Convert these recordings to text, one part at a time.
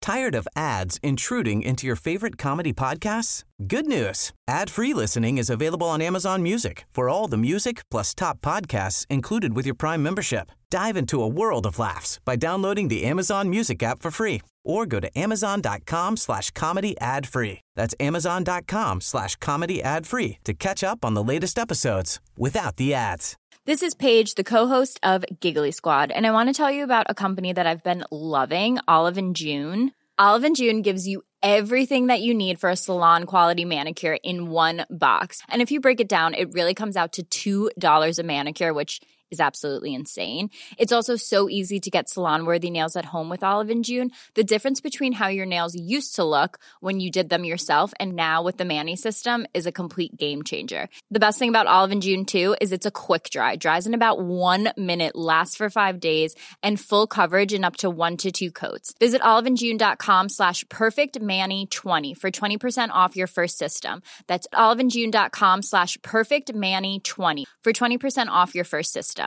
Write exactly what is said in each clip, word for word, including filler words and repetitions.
Tired of ads intruding into your favorite comedy podcasts? Good news. Ad-free listening is available on Amazon Music for all the music plus top podcasts included with your Prime membership. Dive into a world of laughs by downloading the Amazon Music app for free or go to amazon.com slash comedy ad free. That's amazon.com slash comedy ad free to catch up on the latest episodes without the ads. This is Paige, the co-host of Giggly Squad, and I want to tell you about a company that I've been loving, Olive and June. Olive and June gives you everything that you need for a salon-quality manicure in one box. And if you break it down, it really comes out to two dollars a manicure, which is absolutely insane. It's also so easy to get salon-worthy nails at home with Olive and June. The difference between how your nails used to look when you did them yourself and now with the Mani system is a complete game changer. The best thing about Olive and June, too, is it's a quick dry. Dries in about one minute, lasts for five days, and full coverage in up to one to two coats. Visit oliveandjune.com slash perfectmani20 for twenty percent off your first system. That's oliveandjune.com slash perfectmani20 for twenty percent off your first system.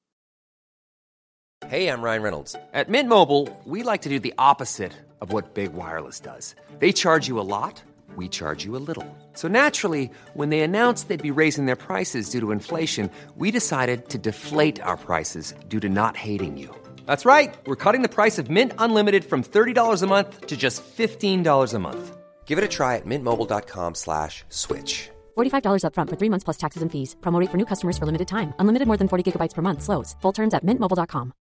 Hey, I'm Ryan Reynolds. At Mint Mobile, we like to do the opposite of what Big Wireless does. They charge you a lot, we charge you a little. So naturally, when they announced they'd be raising their prices due to inflation, we decided to deflate our prices due to not hating you. That's right. We're cutting the price of Mint Unlimited from thirty dollars a month to just fifteen dollars a month. Give it a try at mintmobile.com slash switch. forty-five dollars up front for three months plus taxes and fees. Promo rate for new customers for limited time. Unlimited more than forty gigabytes per month. Slows full terms at mint mobile dot com.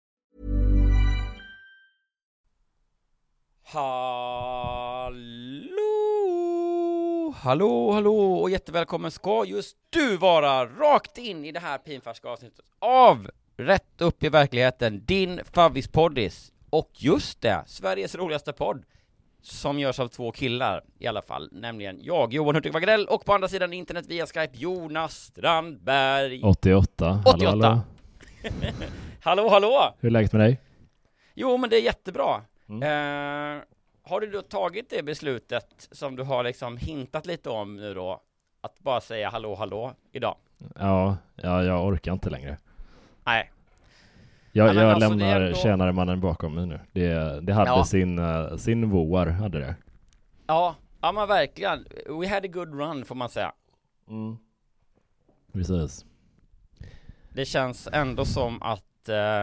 Hallå, hallå, hallå och jättevälkommen ska just du vara rakt in i det här pinfärska avsnittet av Rätt upp i verkligheten, din favvispoddis. Och just det, Sveriges roligaste podd som görs av två killar i alla fall, nämligen jag, Johan Hurtig Wagrell, och på andra sidan internet via Skype, Jonas Strandberg. åttioåtta, åttioåtta. Hallå, hallå, hallå. Hur är läget med dig? Jo, men det är jättebra. Mm. Eh, har du då tagit det beslutet som du har liksom hintat lite om nu då, att bara säga hallå, hallå idag? Ja, ja jag orkar inte längre. Nej. Jag, Ja, jag alltså, lämnar ändå... tjänare mannen bakom mig nu. Det, det hade ja. sin, uh, sin vår, hade det. Ja, ja men verkligen. We had a good run, får man säga. Mm. Precis. Det känns ändå som att uh,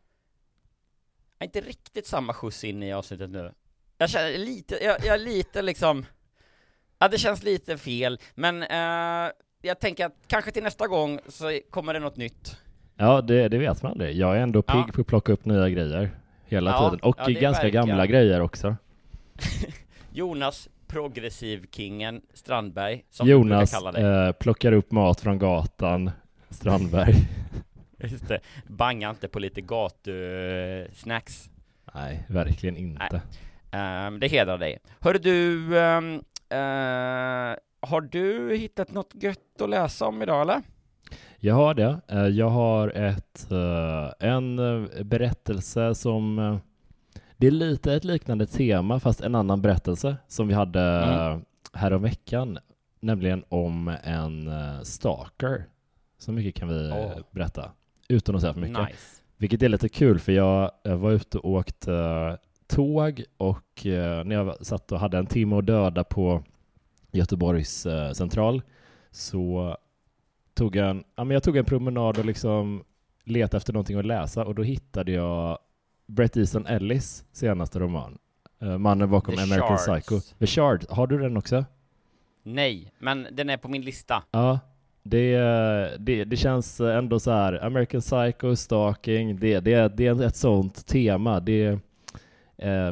inte riktigt samma skjuts in i avsnittet nu. Jag känner lite, jag, jag lite liksom, ja det känns lite fel. Men uh, jag tänker att kanske till nästa gång så kommer det något nytt. Ja, det, det vet man aldrig. Jag är ändå pigg Ja. på att plocka upp nya grejer hela Ja, tiden. Och ja, det är ganska verkligen. gamla grejer också. Jonas, progressiv-kingen Strandberg, som Jonas du brukar kalla dig. eh, plockar upp mat från gatan, Strandberg. Just det, banga inte på lite gatusnacks. Nej, verkligen inte. Um, det hedrar dig. Hör du, um, uh, har du hittat något gött att läsa om idag, eller? Jag har det. Eh, Jag har ett, eh, en eh, berättelse som... eh, Det är lite ett liknande tema, fast en annan berättelse som vi hade Mm. här om veckan. Nämligen om en eh, stalker. Så mycket kan vi eh, Åh. berätta. Utan att säga för mycket. Nice. Vilket är lite kul, för jag eh, var ute och åkte eh, tåg. Och eh, när jag satt och hade en timme att döda på Göteborgs eh, central, så tog jag en, ja, men jag tog en promenad och liksom letade efter någonting att läsa. Och då hittade jag Bret Easton Ellis senaste roman. Uh, mannen bakom The American Shards. Psycho. The Shard. Har du den också? Nej, men den är på min lista. Ja. Det, det, det känns ändå så här. American Psycho, stalking. Det, det, det är ett sånt tema. Det eh,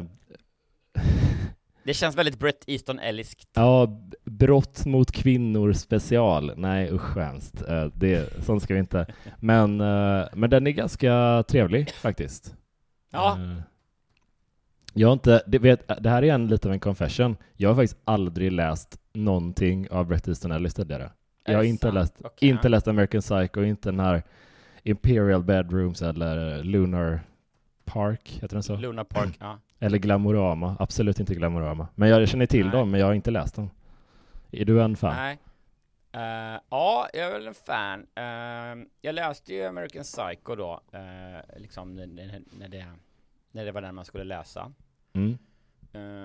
Det känns väldigt Bret Easton Elliskt. ja, brott mot kvinnor special. Nej, usch hemskt. Eh, det, sånt ska vi inte. Men, eh, men den är ganska trevlig faktiskt. Ja. Eh, Jag har inte, det, vet, det här är en lite av en confession. Jag har faktiskt aldrig läst någonting av Bret Easton Ellis tidigare. Jag har det inte sant? läst, Okej. inte läst American Psycho, inte den här Imperial Bedrooms eller Lunar Park, heter den så? Luna Park, ja. Eller Glamorama, absolut inte Glamorama. Men jag känner till Nej. dem, men jag har inte läst dem. Är du en fan? Nej. Uh, ja, jag är väl en fan. Uh, jag läste ju American Psycho då, uh, liksom när, när, det, när det var den man skulle läsa. Mm. Uh,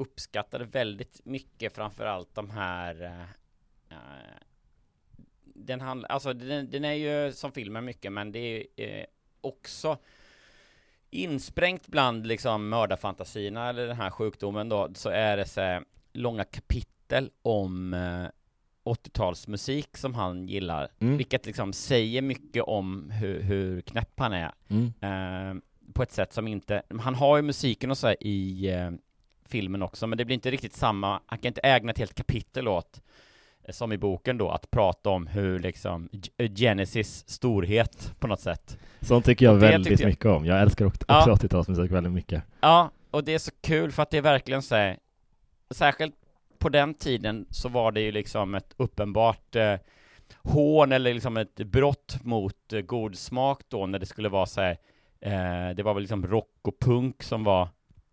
uppskattade väldigt mycket framförallt de här uh, den, handl- alltså, den, den är ju som filmen mycket, men det är uh, också insprängt bland liksom mördarfantasierna eller den här sjukdomen då, så är det så här, långa kapitel om uh, åttiotalsmusik som han gillar, mm. vilket liksom säger mycket om hur, hur knäpp han är. Mm. Uh, på ett sätt som inte, han har ju musiken och så här i uh, filmen också, men det blir inte riktigt samma, han kan inte ägna ett helt kapitel åt uh, som i boken då, att prata om hur liksom Genesis storhet på något sätt. Sånt tycker jag väldigt jag, mycket om. Jag älskar också ja, åttiotalsmusik väldigt mycket. Ja, och det är så kul för att det är verkligen så här, särskilt på den tiden så var det ju liksom ett uppenbart eh, hån eller liksom ett brott mot eh, god smak då, när det skulle vara så här, eh, det var väl liksom rock och punk som var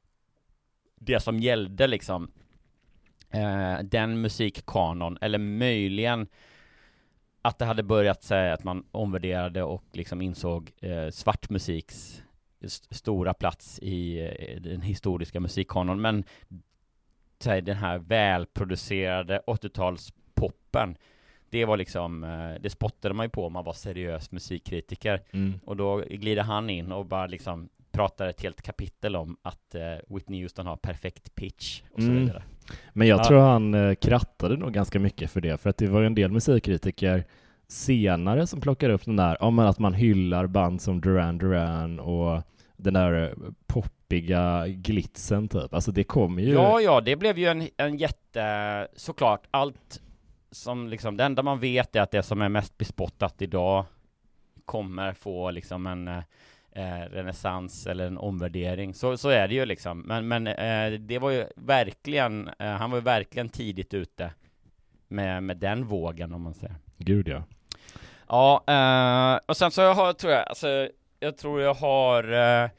det som gällde liksom eh, den musikkanon, eller möjligen att det hade börjat säga att man omvärderade och liksom insåg eh, svart musiks st- stora plats i eh, den historiska musikkanon, men så den här välproducerade åttiotalspoppen, det var liksom, det spottade man ju på om man var seriös musikkritiker. Mm. Och då glider han in och bara liksom pratar ett helt kapitel om att uh, Whitney Houston har perfekt pitch och så mm. vidare. Men jag ja. tror han uh, krattade nog ganska mycket för det, för att det var ju en del musikkritiker senare som plockar upp den där, ja, men att man hyllar band som Duran Duran och den där poppiga glitsen typ. Alltså det kommer ju... Ja, ja, det blev ju en, en jätte... Såklart, allt som liksom... Det enda man vet är att det som är mest bespottat idag kommer få liksom en eh, renässans eller en omvärdering. Så, så är det ju liksom. Men, men eh, det var ju verkligen... Eh, han var ju verkligen tidigt ute med, med den vågen, om man säger. Gud, ja. Ja, eh, och sen så jag har, tror jag... Alltså, jag tror jag har eh,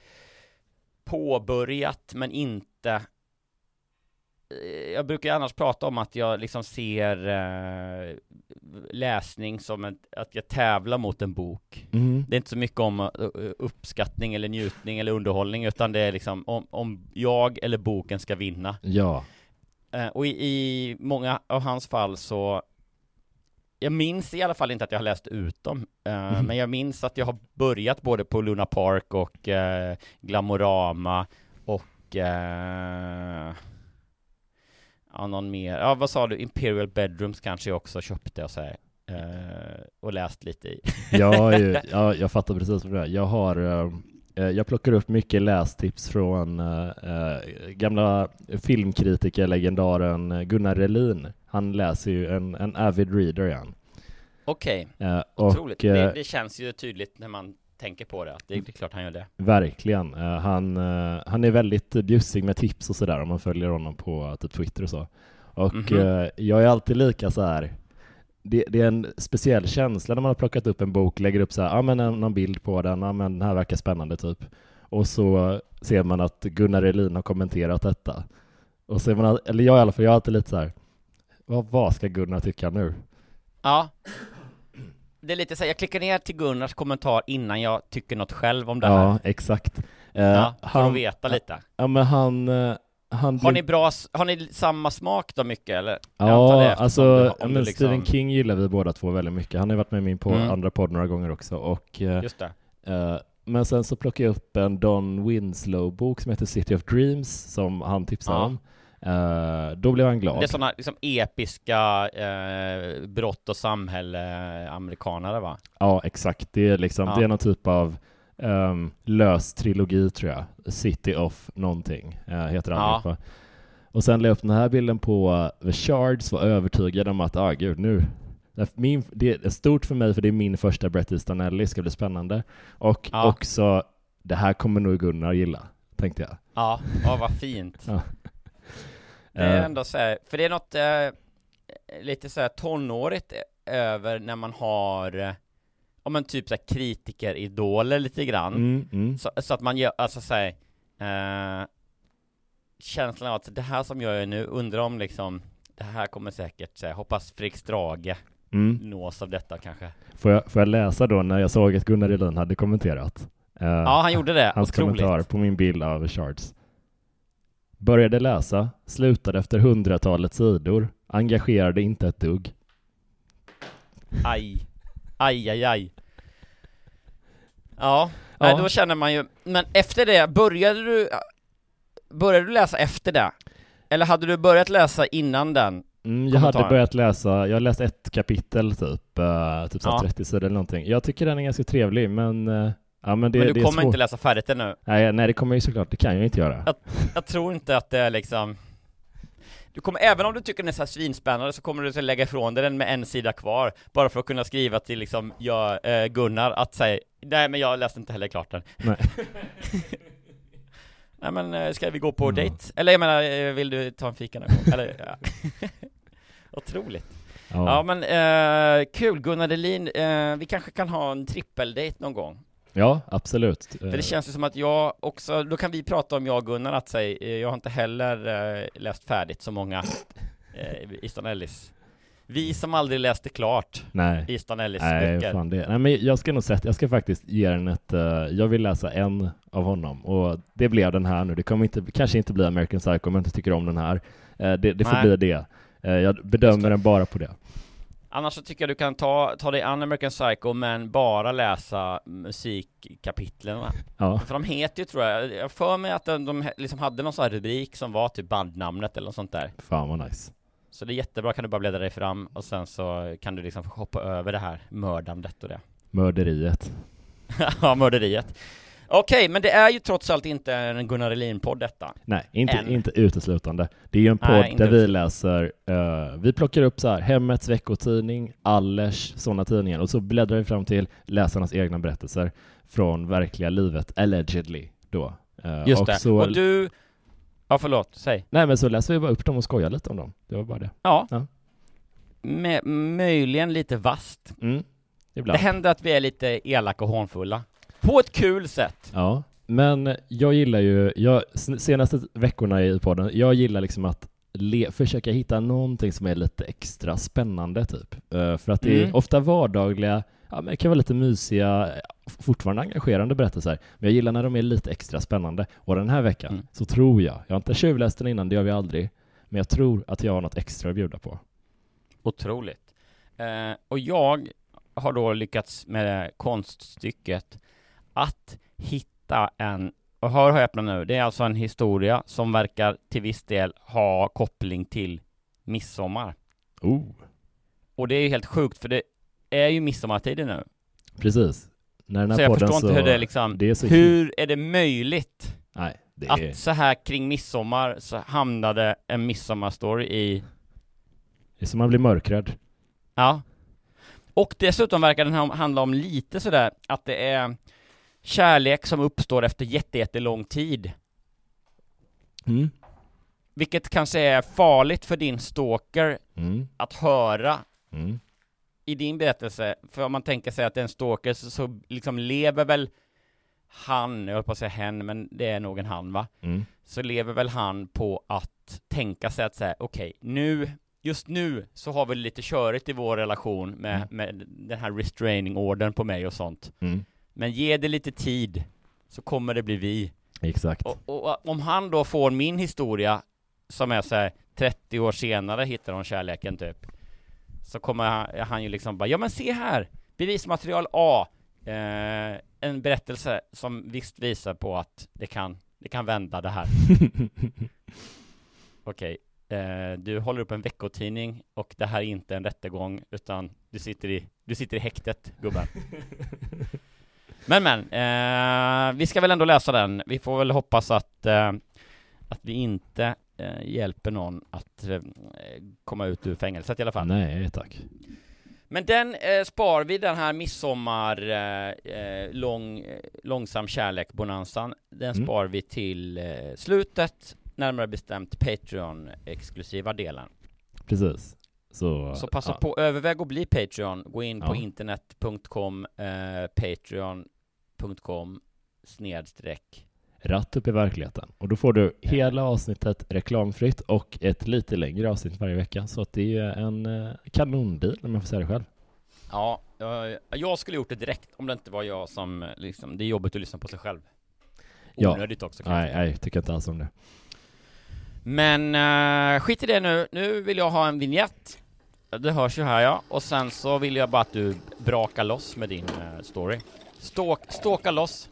påbörjat, men inte... Eh, jag brukar annars prata om att jag liksom ser eh, läsning som en, att jag tävlar mot en bok. Mm. Det är inte så mycket om uh, uppskattning eller njutning eller underhållning, utan det är liksom om, om jag eller boken ska vinna. Ja. Eh, och i, i många av hans fall så... Jag minns i alla fall inte att jag har läst ut dem. Uh, mm. Men jag minns att jag har börjat både på Luna Park och uh, Glamorama och uh, ja, någon mer. Ja, vad sa du? Imperial Bedrooms kanske jag också köpte och så här, uh, och läst lite i. ja, ju, ja, jag fattar precis vad det är. Jag har uh, jag plockar upp mycket lästips från uh, uh, gamla filmkritiker-legendaren Gunnar Relin. Han läser ju en, en avid reader igen. Okej, okay. uh, otroligt. Uh, det, det känns ju tydligt när man tänker på det. Det är, det är klart han gör det. Verkligen. Uh, han, uh, han är väldigt bjussig med tips och sådär om man följer honom på uh, typ Twitter och så. Och mm-hmm. uh, jag är alltid lika så här. Det, det är en speciell känsla när man har plockat upp en bok, lägger upp så här, ja ah, men en, någon bild på den, ja ah, men den här verkar spännande typ. Och så ser man att Gunnar Relin har kommenterat detta. Och så är man, eller jag i alla fall, jag är alltid lite så här, vad, vad ska Gunnar tycka nu? Ja. Det är lite så här, jag klickar ner till Gunnars kommentar innan jag tycker något själv om det här. Ja, exakt. Uh, ja, för han, att veta lite. Ja, men han... Uh, Han har ni bra, har ni samma smak då mycket eller? Ja, alltså du, men liksom... Stephen King gillar vi båda två väldigt mycket. Han har varit med min på mm. andra podd några gånger också och just det. Uh, men sen så plockade jag upp en Don Winslow-bok som heter City of Dreams som han tipsade ja. om. Uh, då blev han glad. Det är sådana liksom episka uh, brott och samhälle amerikanare, va? Ja, exakt. Det är liksom ja. det är någon typ av Um, lös trilogi tror jag. City of någonting uh, heter han. Ja. Och sen la jag upp den här bilden på uh, The Shards, var övertygad om att ah gud nu min, det är stort för mig för det är min första Bret Easton Ellis, ska bli spännande. Och ja. också det här kommer nog Gunnar gilla, tänkte jag. Ja, ja vad fint. ja. Det är ändå så här, för det är något uh, lite så här tonårigt över när man har uh, om en typ så här kritikeridoler lite grann. Mm, mm. Så, så att man gör, alltså så här, eh, känslan av att det här som jag gör nu, undrar om liksom, det här kommer säkert, så här, hoppas Fredrik Strage mm. nås av detta kanske. Får jag, får jag läsa då när jag såg att Gunnar Relin hade kommenterat? Eh, ja, han gjorde det. Hans otroligt. kommentar på min bild av Shards. Började läsa, slutade efter hundratalet sidor, engagerade inte ett dugg. Aj, aj, aj, aj. Ja, Ja. Nej, då känner man ju, men efter det, började du, började du läsa efter det? Eller hade du börjat läsa innan den? Mm, jag hade börjat läsa, jag har läst ett kapitel typ, uh, typ så Ja. trettio sidor eller någonting. Jag tycker den är ganska trevlig, men, uh, ja, men det, Men du det är kommer svårt. inte läsa färdigt det nu? Nej, nej, det kommer ju såklart, det kan jag inte göra. Jag, jag tror inte att det är liksom... Du kommer, även om du tycker den är så här svinspännande, så kommer du så lägga ifrån dig den med en sida kvar, bara för att kunna skriva till liksom, jag, eh, Gunnar, att säga, nej men jag läste inte heller klart den. Nej. Nej men, eh, ska vi gå på Mm. dejt? Eller jag menar, eh, vill du ta en fika någon gång? Eller, ja. Otroligt. Ja, Ja, men eh, kul, Gunnar Delin, eh, vi kanske kan ha en trippeldejt någon gång. ja, absolut. För det känns ju som att jag också, då kan vi prata om jag och Gunnar att säga, jag har inte heller eh, läst färdigt så många eh, Easton Ellis. Vi som aldrig läste klart Nej. Easton Ellis Nej, böcker. fan det. Nej, men jag ska nog sätta, jag ska faktiskt ge den ett, uh, jag vill läsa en av honom, och det blev den här nu. Det kommer inte, kanske inte bli American Psycho om jag inte tycker om den här. Uh, det det får Nej. bli det. Uh, jag bedömer den bara på det. Annars så tycker jag du kan ta, ta dig an American Psycho, men bara läsa musikkapitlen. Ja, För de heter ju, tror jag, jag för mig att de, de liksom hade någon sån här rubrik som var typ bandnamnet eller något sånt där. fan vad nice. Så det är jättebra, kan du bara bläddra dig fram och sen så kan du liksom hoppa över det här mördandet och det. Mörderiet. Ja, mörderiet. Okej, men det är ju trots allt inte en Gunnar Delin-podd detta. Nej, inte, Än. inte uteslutande. Det är ju en podd Nej, inte där vi uteslutande. läser, uh, vi plockar upp så här Hemmets veckotidning, Allers, sådana tidningar, och så bläddrar vi fram till läsarnas egna berättelser från verkliga livet, allegedly då. Uh, Just och det. Så, Och du... Ja, förlåt, säg. nej, men så läser vi bara upp dem och skojar lite om dem. Det var bara det. Ja. Ja. Med, möjligen lite vast. Mm, ibland. Det händer att vi är lite elaka och hånfulla. På ett kul sätt. Ja, men jag gillar ju, jag, senaste veckorna i podden, jag gillar liksom att le, försöka hitta någonting som är lite extra spännande typ. Uh, för att det Mm. är ofta vardagliga, ja, men det kan vara lite mysiga, fortfarande engagerande berättelser, men jag gillar när de är lite extra spännande. Och den här veckan Mm. så tror jag, jag har inte tjuvläst den innan, det gör vi aldrig, men jag tror att jag har något extra att bjuda på. Otroligt. Eh, och jag har då lyckats med konststycket att hitta en, och hör och häpna nu, det är alltså en historia som verkar till viss del ha koppling till midsommar. Oh, Och det är ju helt sjukt, för det är ju midsommartiden nu. precis. När den här Så jag podden förstår inte så, hur det är liksom, det är så hur är det möjligt nej, det är, att så här kring midsommar så hamnade en midsommarstory i, det är som man blir mörkrädd. ja. Och dessutom verkar den här handla om lite sådär att det är kärlek som uppstår efter jätte, jättelång tid. Mm. Vilket kanske är farligt för din stalker Mm. att höra Mm. i din berättelse. För om man tänker sig att det är en stalker så, så liksom lever väl han, jag höll på att säga hen, men det är nog en han, va? Mm. Så lever väl han på att tänka sig att säga, okej, nu, just nu så har vi lite körigt i vår relation med, Mm. med den här restraining ordern på mig och sånt. Mm. Men ge det lite tid så kommer det bli vi. Exakt. Och, och om han då får min historia som är så här trettio år senare hittar hon kärleken typ, så kommer han, han ju liksom bara, ja men se här, bevismaterial A, eh, en berättelse som visst visar på att det kan, det kan vända det här. Okej, eh, du håller upp en veckotidning och det här är inte en rättegång utan du sitter i, du sitter i häktet, gubben. Men men, eh, vi ska väl ändå läsa den. Vi får väl hoppas att, eh, att vi inte eh, hjälper någon att eh, komma ut ur fängelset i alla fall. Nej, tack. Men den eh, spar vi, den här midsommar eh, eh, lång, eh, långsam kärlek bonanzan. Den Mm. spar vi till eh, slutet, närmare bestämt Patreon-exklusiva delen. Precis. Så, Så passa ja. på, överväg att bli Patreon. Gå in på Ja. internet punkt com, eh, patreon punkt com snedstreck. Rätt upp i verkligheten. Och då får du hela avsnittet reklamfritt och ett lite längre avsnitt varje vecka. Så att det är en eh, kanonbil, om jag får säga det själv. Ja, eh, jag skulle gjort det direkt om det inte var jag som, eh, liksom, det är jobbigt att lyssna på sig själv. Ja. Onödigt också kanske. Nej, nej, tycker inte alls om det. Men uh, skit i det nu. Nu vill jag ha en vignett. Det hörs ju här, ja. Och sen så vill jag bara att du brakar loss med din uh, story. Ståk, ståka loss.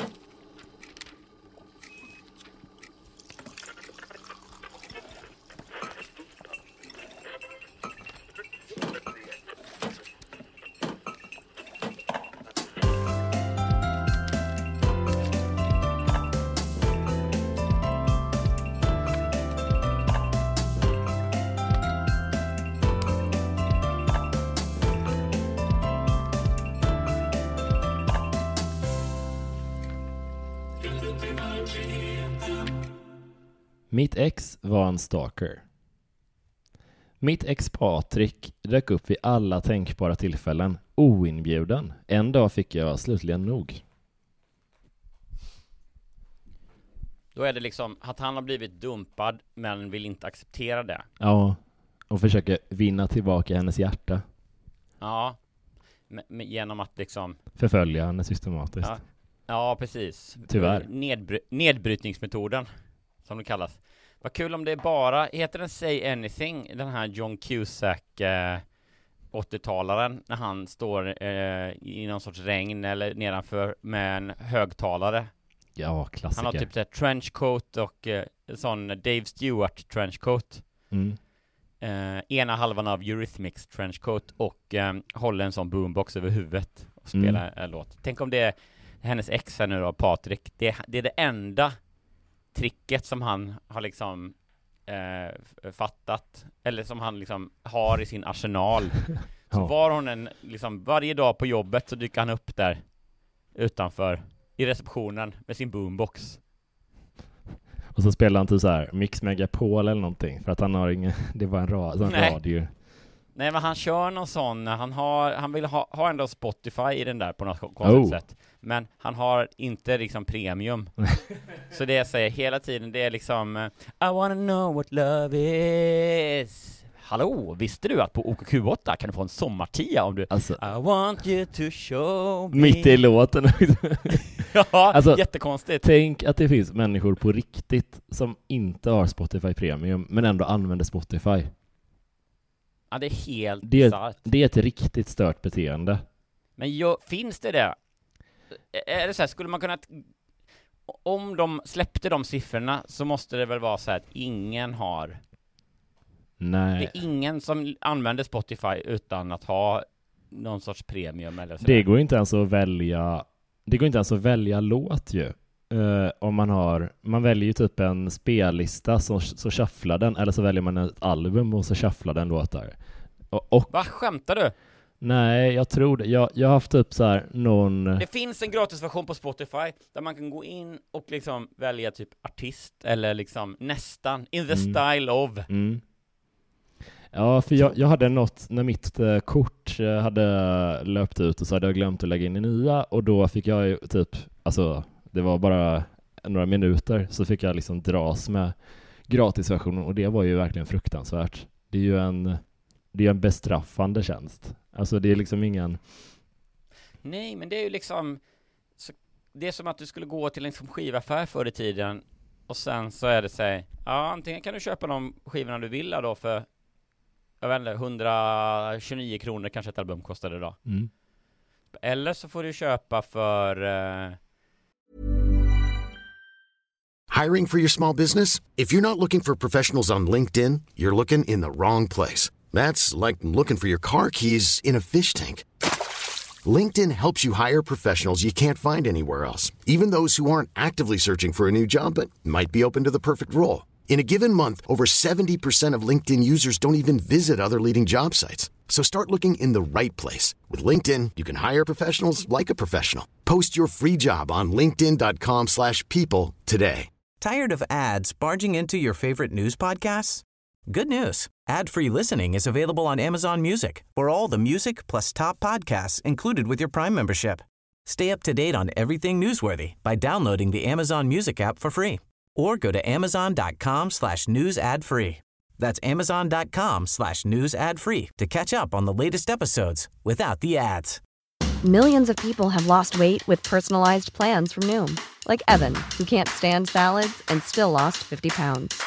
Mitt ex var en stalker. Mitt ex Patrik dök upp vid alla tänkbara tillfällen, oinbjuden. En dag fick jag slutligen nog. Då är det liksom att han har blivit dumpad men vill inte acceptera det. Ja, och försöker vinna tillbaka hennes hjärta. Ja, med, med, genom att liksom... Förfölja henne systematiskt. Ja, ja precis. Tyvärr. Nedbry- nedbrytningsmetoden, som det kallas. Vad kul om det är bara, heter den Say Anything, den här John Cusack eh, åttiotalaren, när han står eh, i någon sorts regn eller nedanför med en högtalare. Ja, klassiker. Han har typ ett trenchcoat och eh, sån Dave Stewart trenchcoat. Mm. Eh, ena halvan av Eurythmics trenchcoat och eh, håller en sån boombox över huvudet och spelar mm. en låt. Tänk om det är hennes ex här nu då, Patrik. Det, det är det enda tricket som han har liksom eh, fattat, eller som han liksom har i sin arsenal. Så ja. var hon en, liksom varje dag på jobbet så dyker han upp där utanför i receptionen med sin boombox. Och så spelar han typ så här Mix Megapol eller någonting, för att han har ingen, det var en, ra, en Nej. radio. Nej, men han kör någon sån, han har han vill ha, ha ändå Spotify i den där på något konstigt oh. sätt. Men han har inte liksom premium. Så det jag säger hela tiden, det är liksom I wanna know what love is. Hallå, visste du att på O K Q åtta kan du få en sommartia om du alltså, I want you to show me. Mitt i låten. Ja, alltså, jättekonstigt. Tänk att det finns människor på riktigt som inte har Spotify Premium men ändå använder Spotify. Ja, det är helt det, bizarrt. Det är ett riktigt stört beteende. Men jo, finns det det? Är det så här, skulle man kunna... Om de släppte de siffrorna så måste det väl vara så här att ingen har... Nej. Det är ingen som använder Spotify utan att ha någon sorts premium eller så. Det går inte ens att välja... Det går inte ens att välja låt ju. Uh, om man har... Man väljer ju typ en spellista så, så shufflar den. Eller så väljer man ett album och så shufflar den låtar. Och, och, Va, skämtar du? Nej, jag tror det. Jag, jag har haft upp så här någon... Det finns en gratisversion på Spotify där man kan gå in och liksom välja typ artist eller liksom nästan in the mm. style of. Mm. Ja, för jag, jag hade något när mitt eh, kort eh, hade löpt ut och så hade jag glömt att lägga in i nya och då fick jag ju typ, alltså det var bara några minuter så fick jag liksom dras med gratisversionen och det var ju verkligen fruktansvärt. Det är ju en, det är en bestraffande tjänst. Alltså det är liksom ingen... Nej, men det är ju liksom så, det är som att du skulle gå till en skivaffär förr i tiden och sen så är det så här, ja, antingen kan du köpa de skivorna du vill då för jag vet inte, hundratjugonio kronor kanske ett album kostade då. Mm. Eller så får du köpa för... Uh... Hiring for your small business? If you're not looking for professionals on LinkedIn, you're looking in the wrong place. That's like looking for your car keys in a fish tank. LinkedIn helps you hire professionals you can't find anywhere else, even those who aren't actively searching for a new job but might be open to the perfect role. In a given month, over seventy percent of LinkedIn users don't even visit other leading job sites. So start looking in the right place. With LinkedIn, you can hire professionals like a professional. Post your free job on linkedin dot com slash people today. Tired of ads barging into your favorite news podcasts? Good news. Ad-free listening is available on Amazon Music for all the music plus top podcasts included with your Prime membership. Stay up to date on everything newsworthy by downloading the Amazon Music app for free or go to amazon dot com slash news ad free. That's amazon dot com slash news ad free to catch up on the latest episodes without the ads. Millions of people have lost weight with personalized plans from Noom. Like Evan, who can't stand salads and still lost fifty pounds.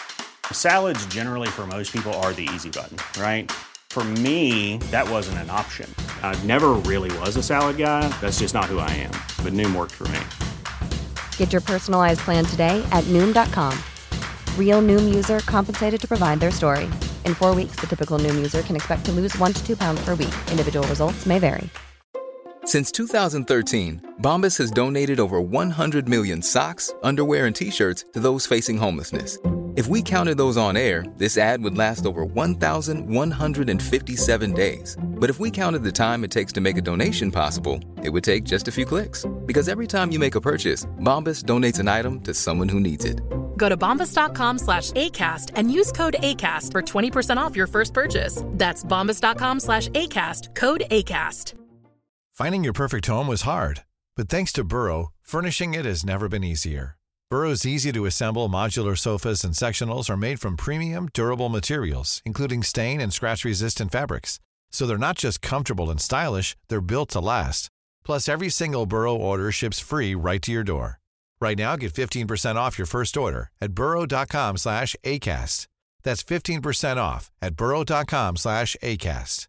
Salads generally for most people are the easy button, right? For me, that wasn't an option. I never really was a salad guy. That's just not who I am. But Noom worked for me. Get your personalized plan today at noom dot com. Real Noom user compensated to provide their story. In four weeks, the typical Noom user can expect to lose one to two pounds per week. Individual results may vary. Since two thousand thirteen, Bombas has donated over one hundred million socks, underwear, and T-shirts to those facing homelessness. If we counted those on air, this ad would last over one thousand one hundred fifty-seven days. But if we counted the time it takes to make a donation possible, it would take just a few clicks. Because every time you make a purchase, Bombas donates an item to someone who needs it. Go to bombas.com slash ACAST and use code ACAST for twenty percent off your first purchase. That's bombas.com slash ACAST, code ACAST. Finding your perfect home was hard, but thanks to Burrow, furnishing it has never been easier. Burrow's easy-to-assemble modular sofas and sectionals are made from premium, durable materials, including stain and scratch-resistant fabrics. So they're not just comfortable and stylish, they're built to last. Plus, every single Burrow order ships free right to your door. Right now, get fifteen percent off your first order at burrow.com slash ACAST. That's fifteen percent off at burrow.com slash ACAST.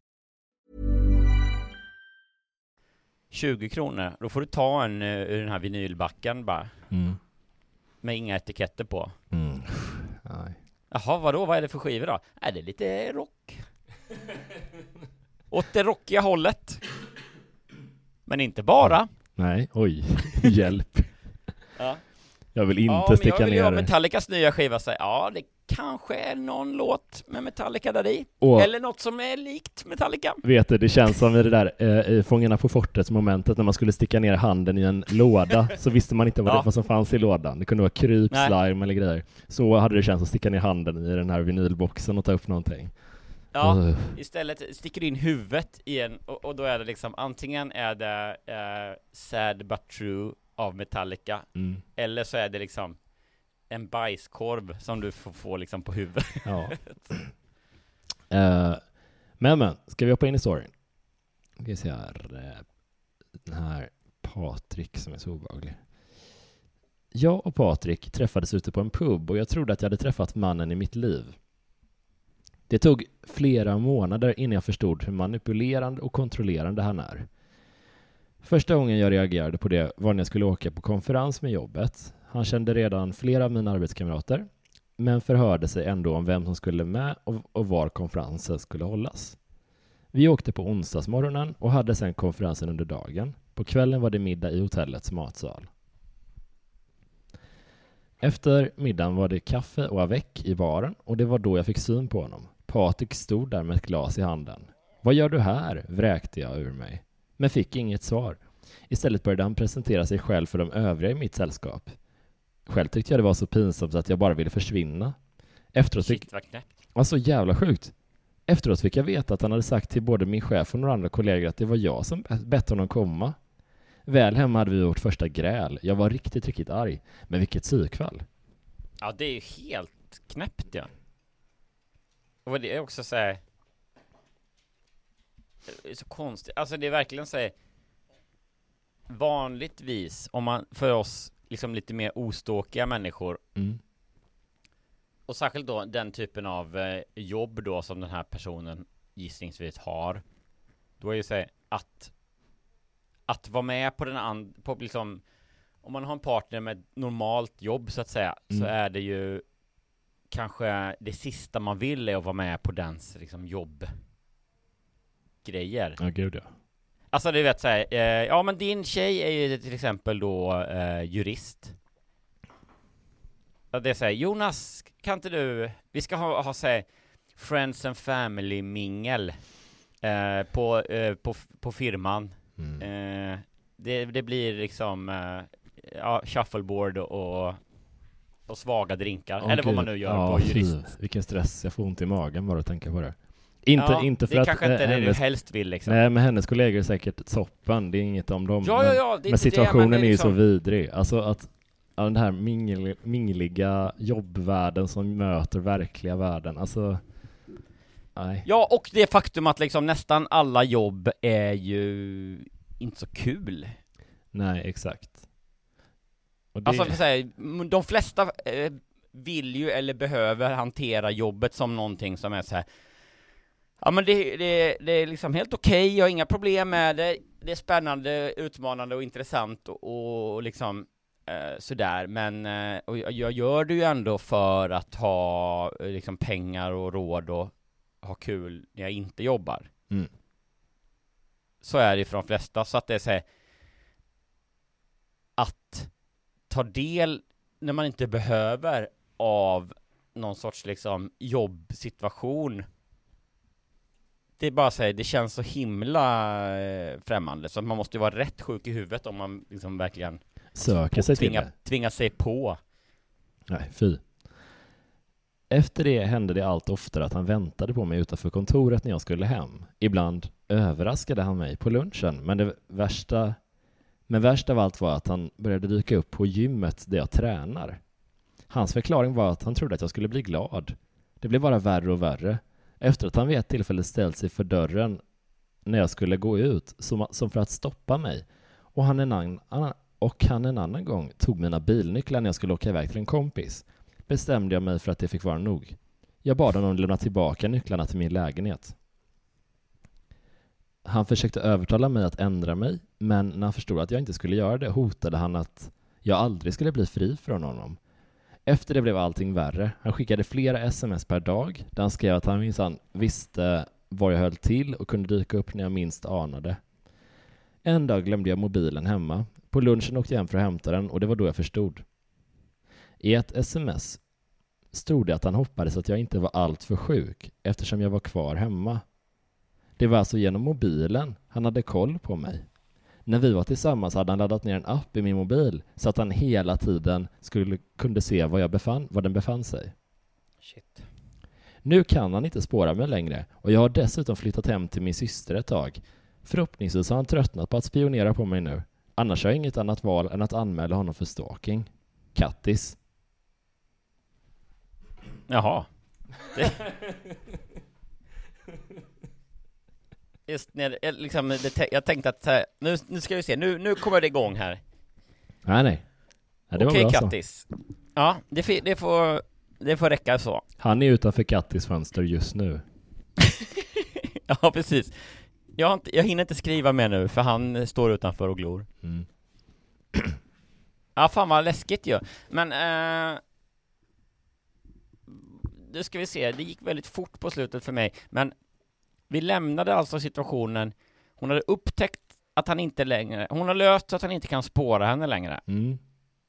tjugo kronor, då får du ta en uh, ur den här vinylbacken bara. Mm. Med inga etiketter på. Mm. Nej. Jaha, vadå? Vad är det för skivor då? Är det lite rock? Åt det rockiga hållet. Men inte bara. Nej, oj. Hjälp. Ja. Jag vill inte ja, sticka jag vill ner ha det. Metallicas nya skiva säger, ja, det kanske är någon låt med Metallica där i. Och, eller något som är likt Metallica. Vet du, det känns som i det där eh, Fångarna på fortet momentet när man skulle sticka ner handen i en låda så visste man inte vad ja. det var som fanns i lådan. Det kunde vara kryp, Nej. slime eller grejer. Så hade det känts att sticka ner handen i den här vinylboxen och ta upp någonting. Ja, uh. istället sticker du in huvudet i en och, och då är det liksom antingen är det uh, Sad But True av Metallica mm. eller så är det liksom en bajskorv som du får få liksom på huvudet. Ja. uh, men men, ska vi hoppa in i storyn? Vi ska se här. Uh, den här Patrik som är så obehaglig. Jag och Patrik träffades ute på en pub och jag trodde att jag hade träffat mannen i mitt liv. Det tog flera månader innan jag förstod hur manipulerande och kontrollerande han är. Första gången jag reagerade på det var när jag skulle åka på konferens med jobbet. Han kände redan flera av mina arbetskamrater, men förhörde sig ändå om vem som skulle med och, och var konferensen skulle hållas. Vi åkte på onsdagsmorgonen och hade sedan konferensen under dagen. På kvällen var det middag i hotellets matsal. Efter middagen var det kaffe och avec i baren och det var då jag fick syn på honom. Patrik stod där med ett glas i handen. Vad gör du här? Vräkte jag ur mig. Men fick inget svar. Istället började han presentera sig själv för de övriga i mitt sällskap. Själv tyckte jag det var så pinsamt att jag bara ville försvinna. Efteråt fick... Shit, vad knäppt. Alltså jävla sjukt. Efteråt fick jag veta att han hade sagt till både min chef och några andra kollegor att det var jag som bett honom komma. Väl hemma hade vi vårt första gräl. Jag var riktigt, riktigt arg. Men vilket psykfall. Ja, det är ju helt knäppt, ja. Och det är också så här... Det är så konstigt. Alltså det är verkligen så här... Vanligtvis, om man för oss liksom lite mer oståkiga människor mm. och särskilt då den typen av eh, jobb då som den här personen gissningsvis har, då är ju så här, att att vara med på den and- på liksom, om man har en partner med normalt jobb så att säga, mm. så är det ju kanske det sista man vill är att vara med på dens liksom jobbgrejer. Ja, gud ja. Alltså du vet så här, eh, ja men din tjej är ju till exempel då eh, jurist. Ja, det är så här, Jonas, kan inte du, vi ska ha, ha så här, friends and family mingel eh, på, eh, på, på firman. Mm. Eh, det, det blir liksom eh, ja, shuffleboard och, och svaga drinkar. Oh, eller Gud. vad man nu gör ja, på jurist. Fy, vilken stress, jag får ont i magen bara att tänka på det. Inte, ja, inte för det att kanske inte är hennes, det du helst vill liksom. Nej, men hennes kollegor är säkert toppen. Det är inget om dem. Ja, men, ja, ja, det är men situationen det, men det är, är ju liksom... så vidrig. Alltså att ja, den här mingel, mingliga jobbvärlden som möter verkliga världen. Alltså, nej. Ja, och det faktum att liksom nästan alla jobb är ju inte så kul. Nej, exakt. Och det... Alltså för att säga, de flesta eh, vill ju eller behöver hantera jobbet som någonting som är så här. Ja, men det, det, det är liksom helt okej, okay, jag har inga problem med det. Det är spännande, utmanande och intressant och, och liksom eh, sådär. Men eh, och jag gör det ju ändå för att ha liksom pengar och råd och ha kul när jag inte jobbar. Mm. Så är det för de flesta. Så att det är så här, att ta del när man inte behöver av någon sorts liksom jobbsituation. Det är bara så här, det känns så himla eh, främmande. Så att man måste ju vara rätt sjuk i huvudet om man liksom verkligen söker sig tvinga, till det. Tvinga sig på. Nej, fy. Efter det hände det allt oftare att han väntade på mig utanför kontoret när jag skulle hem. Ibland överraskade han mig på lunchen, men det värsta, men värst av allt var att han började dyka upp på gymmet där jag tränar. Hans förklaring var att han trodde att jag skulle bli glad. Det blev bara värre och värre. Efter att han vid ett tillfälle ställt sig för dörren när jag skulle gå ut som, som för att stoppa mig. Och han, en annan, och han en annan gång tog mina bilnycklar när jag skulle åka iväg till en kompis. Bestämde jag mig för att det fick vara nog. Jag bad honom lämna tillbaka nycklarna till min lägenhet. Han försökte övertala mig att ändra mig, men när han förstod att jag inte skulle göra det hotade han att jag aldrig skulle bli fri från honom. Efter det blev allting värre. Han skickade flera sms per dag där han skrev att han minsann visste var jag höll till och kunde dyka upp när jag minst anade. En dag glömde jag mobilen hemma. På lunchen åkte jag hem för att hämta den och det var då jag förstod. I ett sms stod det att han hoppades att jag inte var allt för sjuk eftersom jag var kvar hemma. Det var alltså genom mobilen han hade koll på mig. När vi var tillsammans hade han laddat ner en app i min mobil så att han hela tiden skulle kunde se var jag befann, var den befann sig. Shit. Nu kan han inte spåra mig längre och jag har dessutom flyttat hem till min syster ett tag. Förhoppningsvis har han tröttnat på att spionera på mig nu. Annars har jag inget annat val än att anmäla honom för stalking. Kattis. Jaha. Det... Just när liksom, det, jag tänkte att nu, nu ska vi se, nu, nu kommer det igång här. Nej, nej. Ja, det Okej, var bra Kattis. Så. Ja, det, det, får, det får räcka så. Han är utanför Kattis fönster just nu. Ja, precis. Jag, har inte, jag hinner inte skriva mer nu för han står utanför och glor. Mm. Ja, fan vad läskigt ju. Men eh, nu ska vi se, det gick väldigt fort på slutet för mig. Men vi lämnade alltså situationen. Hon hade upptäckt att han inte längre, hon har löst så att han inte kan spåra henne längre. Mm.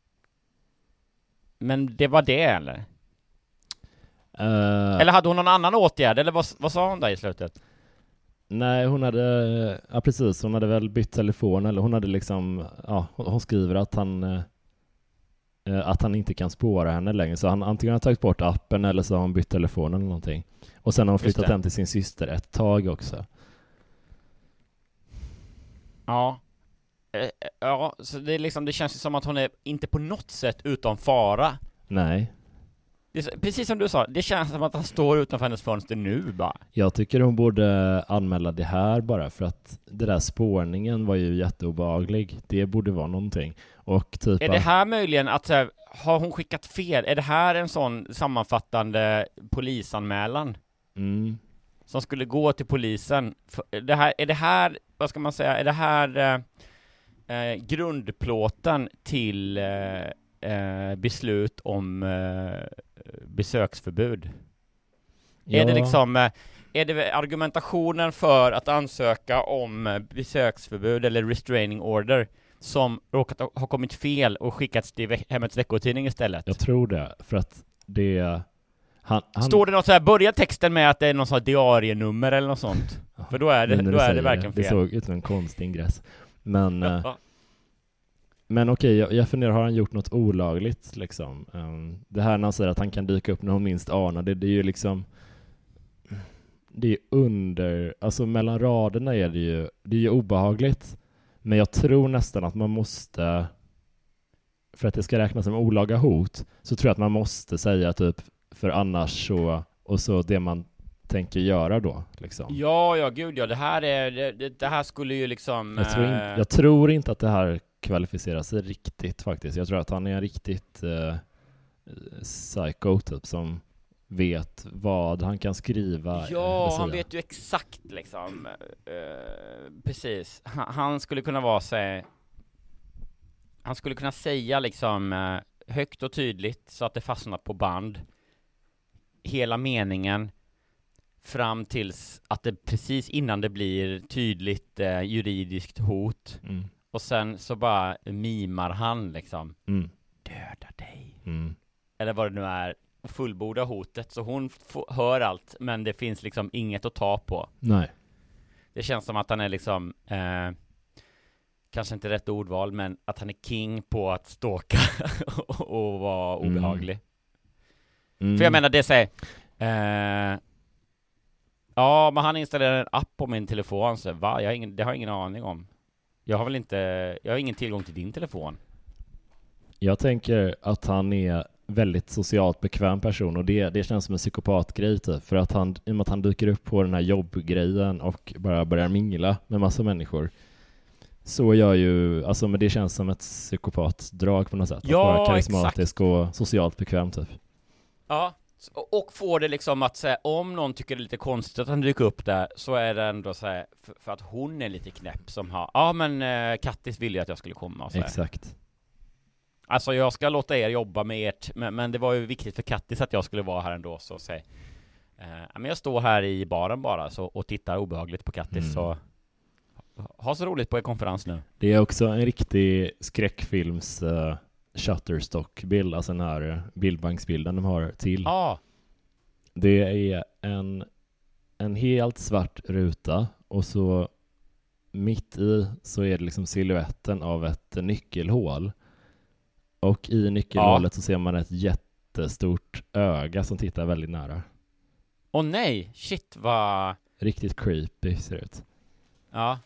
Men det var det, eller? Uh, eller hade hon någon annan åtgärd? Eller vad, vad sa hon där i slutet? Nej, hon hade, ja precis, hon hade väl bytt telefon. Eller hon hade liksom, ja, hon skriver att han eh, att han inte kan spåra henne längre. Så han antingen har tagit bort appen eller så har han bytt telefon eller någonting. Och sen har hon flyttat hem till sin syster ett tag också. Ja. Ja, så det är liksom, det känns som att hon är inte på något sätt utan fara. Nej. Det är, precis som du sa, det känns som att han står utanför hennes fönster nu bara. Jag tycker hon borde anmäla det här bara för att det där spårningen var ju jätteobehaglig. Det borde vara någonting. Och typ är det här möjligen att här, har hon skickat fel? Är det här en sån sammanfattande polisanmälan? Mm. Som skulle gå till polisen. Det här, är det här, vad ska man säga, är det här eh, eh, grundplåten till eh, eh, beslut om eh, besöksförbud? Ja. Är det liksom, eh, är det argumentationen för att ansöka om besöksförbud eller restraining order som råkat ha kommit fel och skickats till ve- Hemmets veckotidning istället? Jag tror det, för att det... Han, han... Står det något så här, börjar texten med att det är någon sån här diarienummer eller något sånt? Ja, för då är det, då är det verkligen fel. Det såg ut som en konstig ingress. Men, ja. men okej, jag, jag funderar, har han gjort något olagligt liksom? Um, det här när han säger att han kan dyka upp när hon minst anar det, det är ju liksom... Det är under... Alltså mellan raderna är det ju... Det är ju obehagligt. Men jag tror nästan att man måste... För att det ska räknas som olaga hot så tror jag att man måste säga typ för annars så... Och så det man tänker göra då liksom. Ja, ja, gud ja. Det här, är, det, det här skulle ju liksom... Jag tror, in, jag tror inte att det här kvalificerar sig riktigt faktiskt. Jag tror att han är riktigt... Uh, psycho typ, som vet vad han kan skriva. Ja, han vet ju exakt liksom. Uh, precis. Han, han skulle kunna vara sig. Han skulle kunna säga liksom uh, högt och tydligt så att det fastnar på band. Hela meningen fram tills att det precis innan det blir tydligt uh, juridiskt hot. Mm. Och sen så bara mimar han liksom. Mm. Döda dig. Mm. Eller vad det nu är. Och fullborda hotet. Så hon f- hör allt. Men det finns liksom inget att ta på. Nej. Det känns som att han är liksom eh, kanske inte rätt ordval, men att han är king på att stalka och, och vara Mm. obehaglig. Mm. För jag menar det säger eh, ja, men han installerar en app på min telefon. Så va? Jag har ingen, det har jag ingen aning om. Jag har väl inte, jag har ingen tillgång till din telefon. Jag tänker att han är väldigt socialt bekväm person, och det, det känns som en psykopatgrej typ, för att han, i och med att han dyker upp på den här jobbgrejen och bara börjar mingla med massa människor, så gör ju, alltså men det känns som ett psykopatdrag på något sätt. Ja, att vara karismatisk exakt. och socialt bekväm typ. Ja, och får det liksom att säga, om någon tycker det är lite konstigt att han dyker upp där, så är det ändå så här, för, för att hon är lite knäpp som har, ja men eh, Kattis ville ju att jag skulle komma och så här. Exakt. Alltså jag ska låta er jobba med ert, men, men det var ju viktigt för Kattis att jag skulle vara här ändå, så säg. Eh, men jag står här i baren bara så, och tittar obehagligt på Kattis, Mm. så ha så roligt på er konferens nu. Det är också en riktig skräckfilms uh, Shutterstock-bild, alltså den här bildbanksbilden de har till. Ja. Det är en, en helt svart ruta, och så mitt i så är det liksom silhuetten av ett nyckelhål. Och i nyckelhålet Ja. så ser man ett jättestort öga som tittar väldigt nära. Åh nej, shit vad... Riktigt creepy ser det ut. Ja.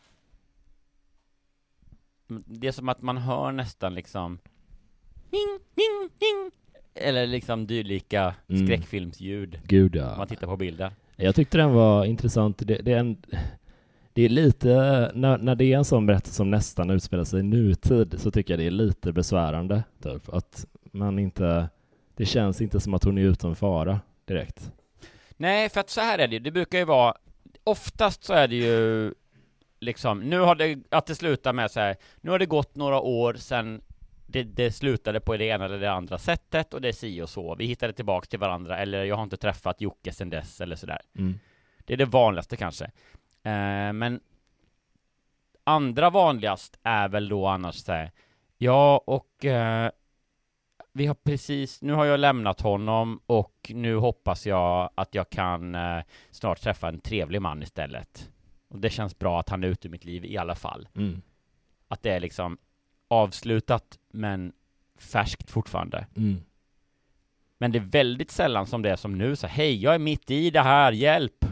Det är som att man hör nästan liksom ding, ding, ding. Eller liksom dylika Mm. skräckfilmsljud. Gud ja. Om man tittar på bilden. Jag tyckte den var intressant. Det, det, är, en, det är lite, när, när det är en sån berättelse som nästan utspelar sig i nutid, så tycker jag det är lite besvärande. Typ, att man inte, det känns inte som att hon är utom fara direkt. Nej, för att så här är det ju. Det brukar ju vara, oftast så är det ju liksom, nu har det, att det slutar med så här, nu har det gått några år sedan det, det slutade på det ena eller det andra sättet, och det är si och så. Vi hittade tillbaka till varandra, eller jag har inte träffat Jocke sedan dess, eller sådär. Mm. Det är det vanligaste kanske. Eh, men andra vanligast är väl då annars så här, ja, och eh, vi har precis, nu har jag lämnat honom, och nu hoppas jag att jag kan eh, snart träffa en trevlig man istället. Och det känns bra att han är ute i mitt liv i alla fall. Mm. Att det är liksom avslutat men färskt fortfarande. Mm. Men det är väldigt sällan som det är som nu, så hej, jag är mitt i det här, hjälp.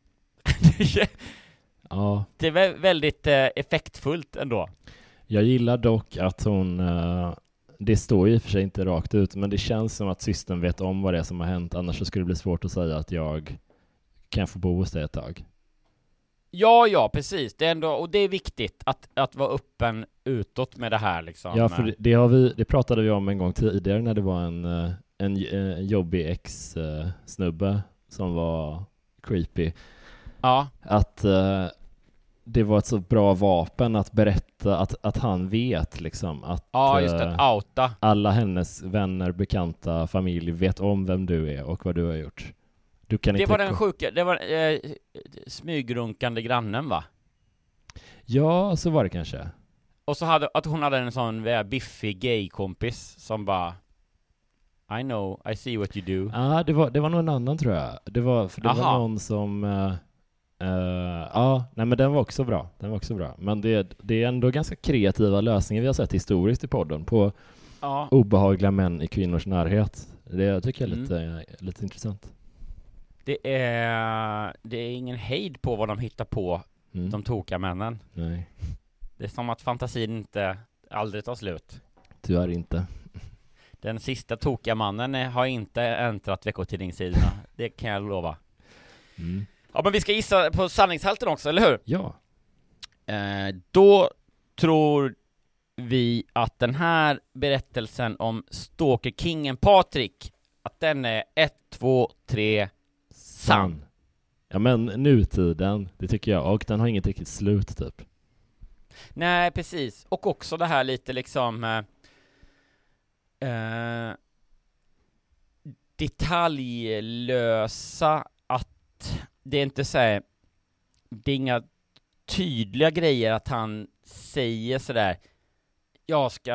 Ja. Det är vä- väldigt eh, effektfullt ändå. Jag gillar dock att hon, uh, det står ju i och för sig inte rakt ut, men det känns som att systern vet om vad det är som har hänt, annars så skulle det bli svårt att säga att jag kan få bo hos dig ett tag. Ja, ja, precis. Det är ändå, och det är viktigt att, att vara öppen utåt med det här liksom. Ja, för det, det, har vi, det pratade vi om en gång tidigare när det var en, uh, en, en jobbig ex-snubbe uh, som var creepy. Ja. Att uh, det var ett så bra vapen att berätta att, att han vet liksom att, Ja, just det, att outa. alla hennes vänner, bekanta, familj vet om vem du är och vad du har gjort. Du kan Det inte var den sjuka, det var eh, smygrunkande grannen, va? Ja, så var det kanske. Och så hade, att hon hade en sån eh, biffig gay-kompis som bara I know, I see what you do. Ja, ah, det var, det var nog en annan tror jag. Det var, för det Aha. var någon som uh, uh, ja, nej men den var också bra. Den var också bra. Men det, det är ändå ganska kreativa lösningar vi har sett historiskt i podden på Ja. obehagliga män i kvinnors närhet. Det tycker jag är lite, Mm. lite intressant. Det är, det är ingen hejd på vad de hittar på, Mm. de tokiga männen. Nej, Det är som att fantasin inte aldrig tar slut. tyvärr inte. Den sista tokiga mannen är, har inte äntrat veckotidningssidorna. Det kan jag lova. Mm. Ja, men vi ska gissa på sanningshalten också, eller hur? Ja. Eh, då tror vi att den här berättelsen om stalker-kingen Patrik, att den är ett, två, tre sann. Ja, men nutiden, det tycker jag. Och den har inget riktigt slut, typ. Nej, precis. Och också det här lite liksom eh, eh, detaljlösa, att det är inte så här, det är inga tydliga grejer att han säger sådär, jag ska,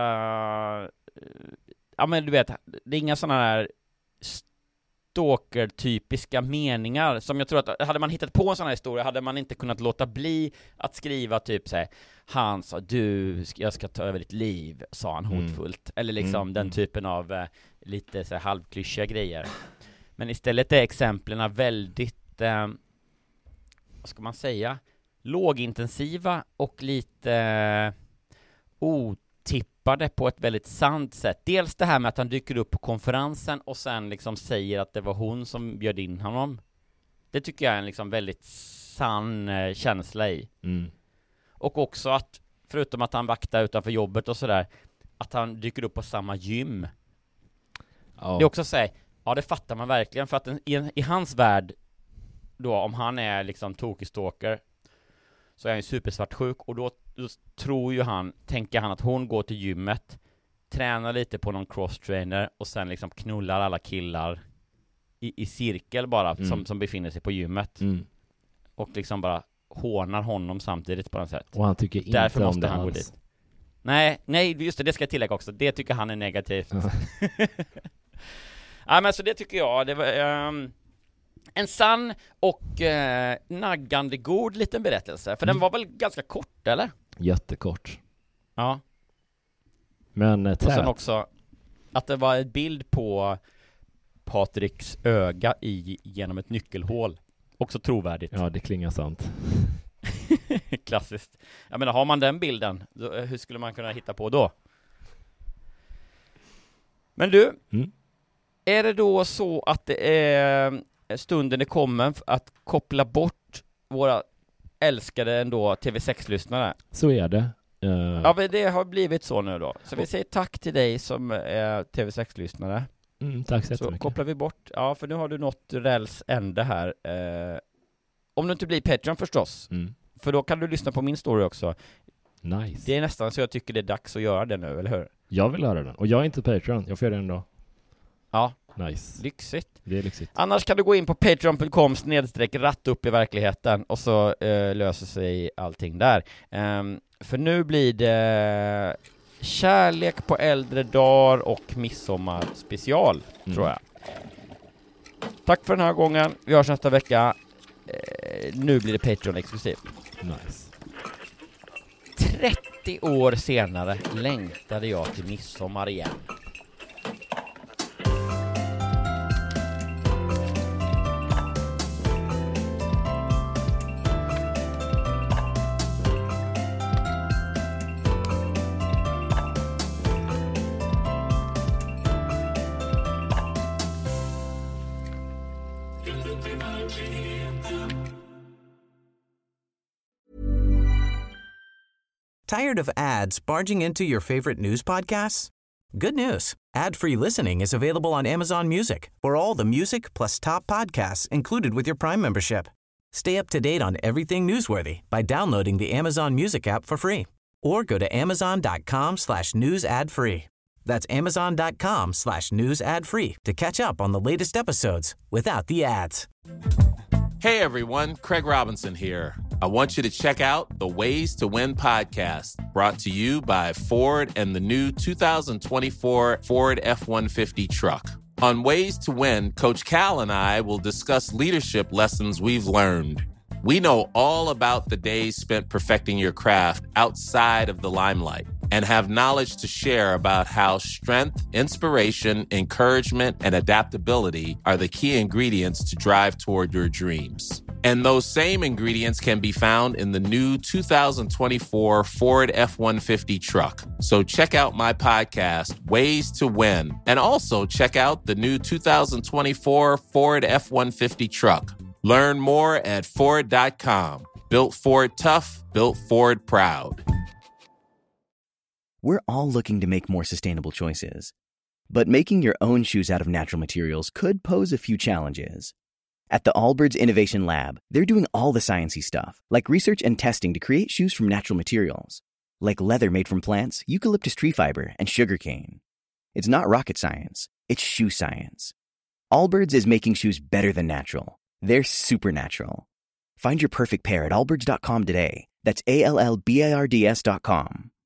ja men du vet, det är inga sådana här stalker-typiska meningar som jag tror att, hade man hittat på en sån här historia hade man inte kunnat låta bli att skriva typ såhär, han sa du, jag ska ta över ditt liv, sa han hotfullt, mm. eller liksom mm. den typen av eh, lite så här halvklyschiga grejer. Men istället är exemplen väldigt eh, vad ska man säga, lågintensiva och lite eh, otippade på ett väldigt sant sätt. Dels det här med att han dyker upp på konferensen och sen liksom säger att det var hon som bjöd in honom. Det tycker jag är en liksom väldigt sann eh, känsla i. Mm. Och också att, förutom att han vaktar utanför jobbet och sådär, att han dyker upp på samma gym. Oh. Det är också så här, ja det fattar man verkligen, för att en, i, i hans värld då, om han är liksom tokig stalker, så är han ju supersvartsjuk, och då, då tror ju han, tänker han att hon går till gymmet, tränar lite på någon cross-trainer och sen liksom knullar alla killar i, i cirkel bara, mm. som, som befinner sig på gymmet. Mm. Och liksom bara hånar honom samtidigt på något sätt. Och han tycker inte Därför om måste det han alls. gå dit. Nej, nej, just det, det ska jag tillägga också. Det tycker han är negativt. Ja, men så det tycker jag, det var um, en sann och uh, naggande god liten berättelse. För mm. den var väl ganska kort, eller? Jättekort. Ja. Men uh, och sen också att det var en bild på Patriks öga i, genom ett nyckelhål. Också trovärdigt. Ja, det klingar sant. Klassiskt. Jag menar, har man den bilden, då, hur skulle man kunna hitta på då? Men du, mm. är det då så att det är stunden är kommen att koppla bort våra älskade ändå T V sex-lyssnare? Så är det. Uh... Ja, men det har blivit så nu då. Så vi säger tack till dig som är T V sex-lyssnare. Mm, tack så, så kopplar vi bort. Ja, för nu har du nått räls ände här. Eh, om du inte blir Patreon förstås. Mm. För då kan du lyssna på min story också. Nice. Det är nästan så jag tycker det är dags att göra det nu, eller hur? Jag vill höra den. Och jag är inte Patreon. Jag får göra den ändå. Ja. Nice. Lyxigt. Det är lyxigt. Annars kan du gå in på patreon punkt com snedstreck ratt upp i verkligheten och så eh, löser sig allting där. Um, för nu blir det kärlek på äldre dagar och midsommar special, mm. tror jag. Tack för den här gången. Vi hörs nästa vecka. Eh, nu blir det Patreon exklusivt. Nice. trettio år senare längtade jag till midsommar igen. Tired of ads barging into your favorite news podcasts? Good news. Ad-free listening is available on Amazon Music for all the music plus top podcasts included with your Prime membership. Stay up to date on everything newsworthy by downloading the Amazon Music app for free or go to amazon.com slash news ad free. That's amazon.com slash news ad free to catch up on the latest episodes without the ads. Hey everyone, Craig Robinson here. I want you to check out the Ways to Win podcast, brought to you by Ford and the new two thousand twenty-four Ford F one fifty truck. On Ways to Win, Coach Cal and I will discuss leadership lessons we've learned. We know all about the days spent perfecting your craft outside of the limelight and have knowledge to share about how strength, inspiration, encouragement, and adaptability are the key ingredients to drive toward your dreams. And those same ingredients can be found in the new two thousand twenty-four Ford F one fifty truck. So check out my podcast, Ways to Win, and also check out the new two thousand twenty-four Ford F one fifty truck. Learn more at Ford dot com. Built Ford tough, built Ford proud. We're all looking to make more sustainable choices. But making your own shoes out of natural materials could pose a few challenges. At the Allbirds Innovation Lab, they're doing all the sciencey stuff, like research and testing to create shoes from natural materials, like leather made from plants, eucalyptus tree fiber, and sugarcane. It's not rocket science, it's shoe science. Allbirds is making shoes better than natural. They're supernatural. Find your perfect pair at allbirds dot com today. That's A L L B A R D S dot com.